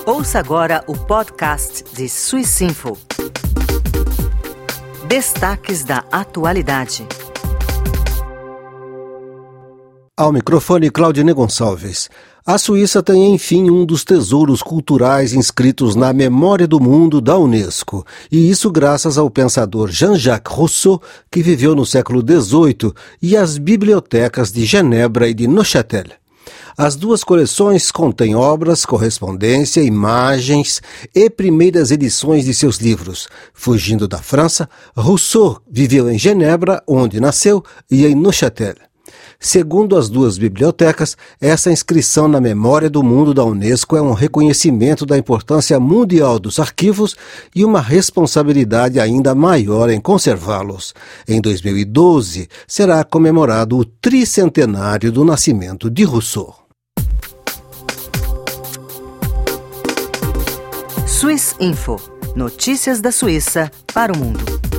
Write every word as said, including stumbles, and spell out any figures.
Ouça agora o podcast de Suissinfo. Destaques da atualidade. Ao microfone, Claudine Gonçalves. A Suíça tem, enfim, um dos tesouros culturais inscritos na memória do mundo da Unesco, e isso graças ao pensador Jean-Jacques Rousseau, que viveu no século dezoito, e às bibliotecas de Genebra e de Neuchâtel. As duas coleções contêm obras, correspondência, imagens e primeiras edições de seus livros. Fugindo da França, Rousseau viveu em Genebra, onde nasceu, e em Neuchâtel. Segundo as duas bibliotecas, essa inscrição na memória do mundo da Unesco é um reconhecimento da importância mundial dos arquivos e uma responsabilidade ainda maior em conservá-los. Em dois mil e doze, será comemorado o tricentenário do nascimento de Rousseau. Suissinfo. Notícias da Suíça para o mundo.